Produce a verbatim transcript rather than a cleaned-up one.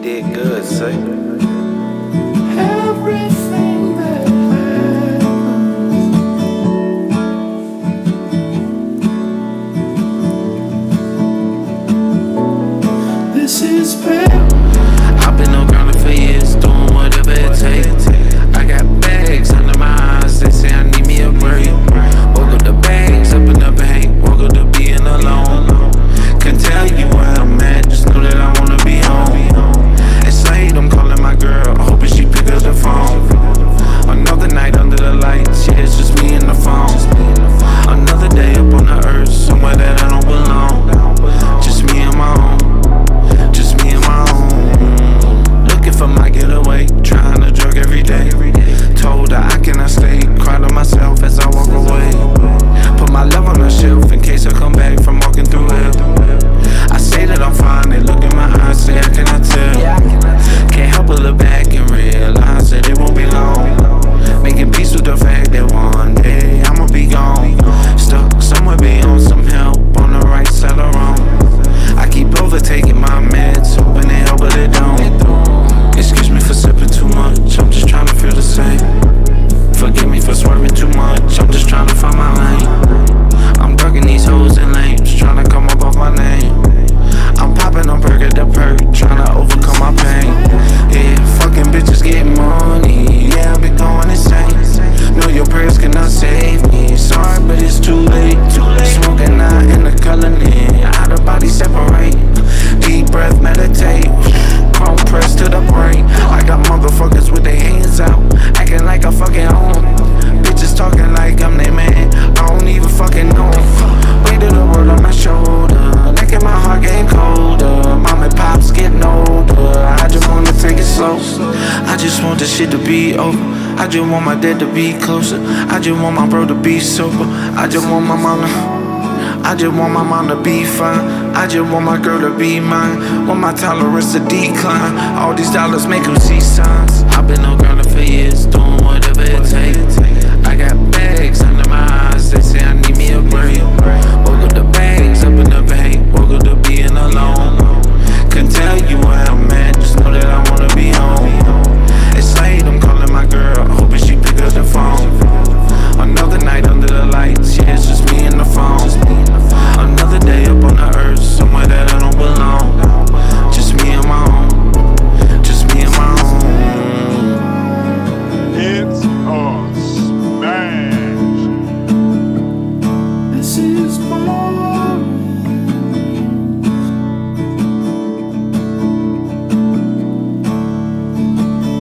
did good, say. Everything that happens, this is pain. I've been on ground for years, doing whatever it takes. I got bags under my eyes, they say I need me a break. Woke up the bags, up in the bank, woke up to being alone. Can't tell you where I'm at, just know that I wanna be home. It's late, I'm calling my girl, hoping she pick up the phone. Another night under the lights, yeah, it's just me and the phone. Another day up on the earth, somewhere that I don't belong. Just me and my own, just me and my own. Looking for my getaway, trying to drug every day. Told her I cannot stay, cried to myself as I walk away. Put my love on the shelf in case I come back from walking through hell. I say that I'm fine, they look in my eyes, say I cannot tell. Can't help but look back and realize that it won't be long. Making peace with the fact that one day I'ma be gone. Stuck somewhere beyond some help, on the right side or wrong. I keep overtaking my meds, hoping they help but they don't. Excuse me for sipping too much, I'm just trying to feel the same. Forgive me for swerving too much, I'm just trying to find my lane. I'm ducking these hoes and lames, trying to come up off my name. I'm popping on perk at the perk, trying to overcome my pain. Yeah, fucking bitches getting money, yeah, I been going insane. Know your prayers cannot save me, sorry but it's too late. Smoking out in the colony, out of body separate. Deep breath, meditate, chrome press to the brain. I got motherfuckers with their hands out, acting like I fucking own. Bitches talking like I'm their man, I don't even fucking know. Weight of the world on my shoulder, making my heart getting colder. Mom and pops getting older, I just wanna take it slow. I just want this shit to be over, I just want my dad to be closer. I just want my bro to be sober, I just want my mom to I just want my mom to be fine, I just want my girl to be mine. Want my tolerance to decline, all these dollars make them see signs. I've been on ground for years, doing whatever it takes. I got bags under my eyes, they say I need me a break. Woke up the bags up in the bank, woke up the